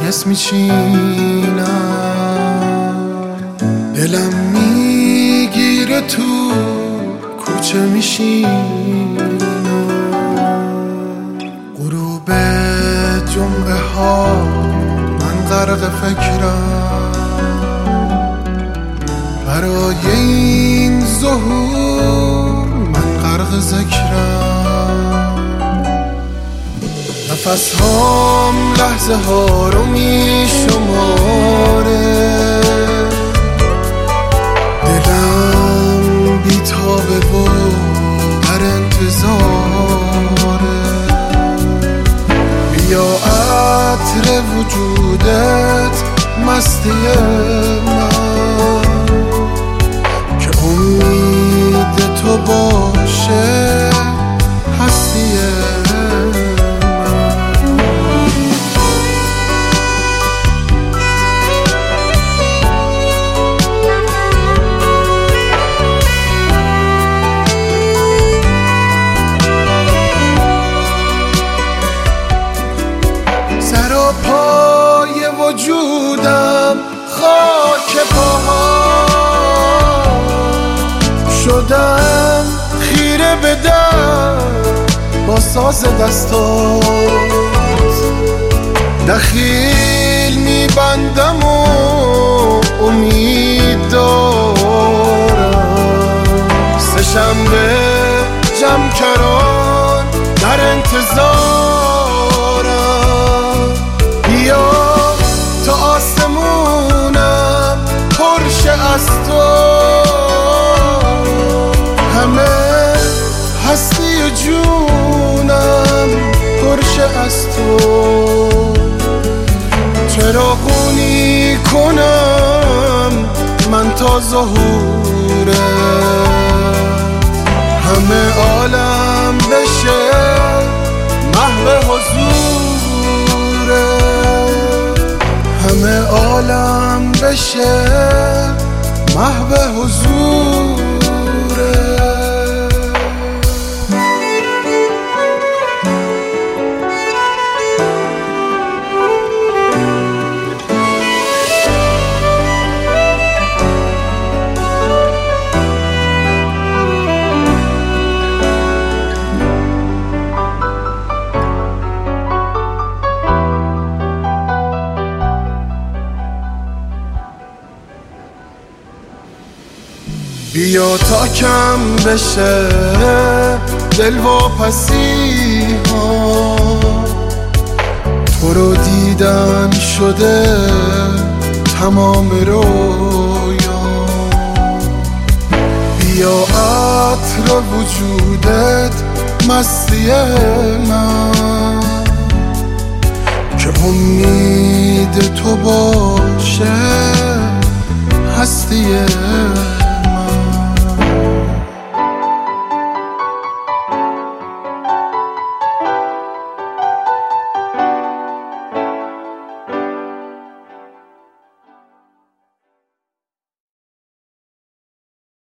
نرگس میچینم، دلم میگیره تو کوچه میشینم، غروب جمعه ها من غرق فکرم، برای این ظهور من غرق ذکرم، نفس هام لحظه ها رو میشماره، دلم بیتابه و در انتظاره، بیا عطر وجودت مستی من، که امید تو باشه هستی وجودم خاک پاها شدم، خیره به در با ساز دستات، دخیل میبندم و امید دارم، سه شنبه جمع کران در انتظارم، بیا تا آسمونم پرشه از تو، همه هستی جونم پرشه از تو، چراغونی کنم من تا ظهوره، همه عالم بشه محو حضوره، همه عالم بشه محو حضوره. بیا تا کم بشه دلواپسی ها، تو رو دیدن شده تمام رویا، بیا عطر وجودت مستی من، که امید تو باشه هستی